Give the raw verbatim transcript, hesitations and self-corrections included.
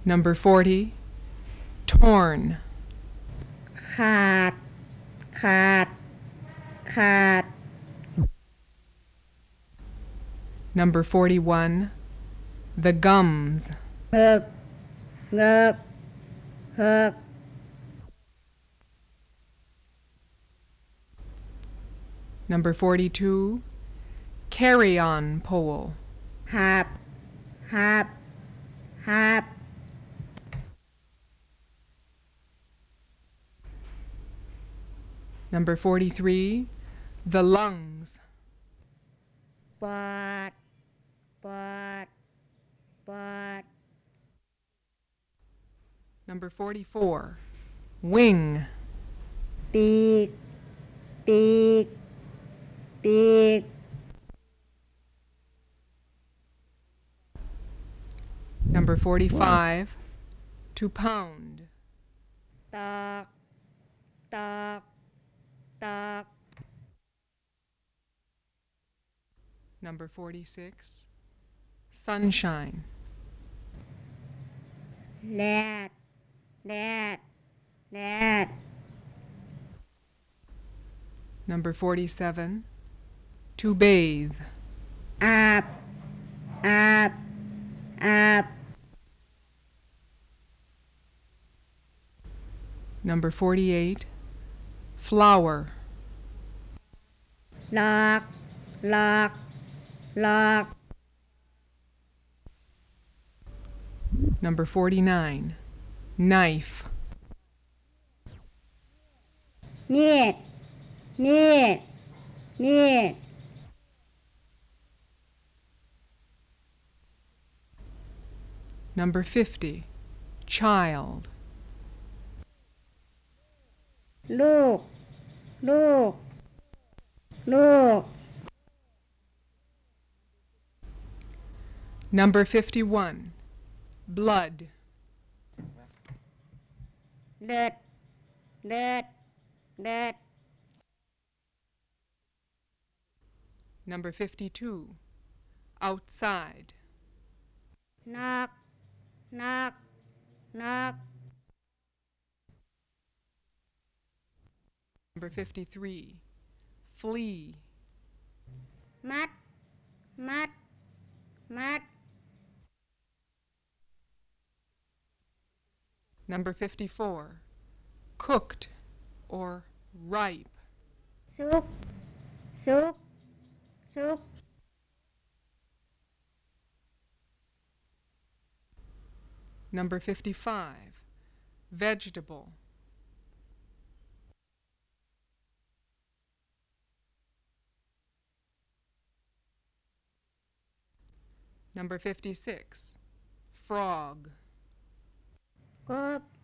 Number forty, torn. ขาดขาดขาด Number forty-one, the gums. เหิกเงิกเหิก Number forty-two, carry-on pole. หาบหาบหาบ Number forty-three, the lungs. ปอดปอดปอด Number forty-four, wing. ปีกปีกปีก Number forty-five, to pound. ตอกตอกตอก Number forty-six, sunshine. แลดแลดแลด Number forty-seven, to bathe. อาบอาบอาบ Number forty-eight, flower. หลอกหลอกหลอก Number forty-nine, knife. มีดมีดมีด Number fifty, child. ลูกลูกลูก Number fifty-one, blood. เลือดเลือดเลือด Number fifty-two, outside. นอกนอกนอก Number fifty-three, flee. มัดมัดมัด Number fifty-four, cooked or ripe. สุกสุกสุก Number fifty-five, vegetable. Number fifty-six, frog. กบ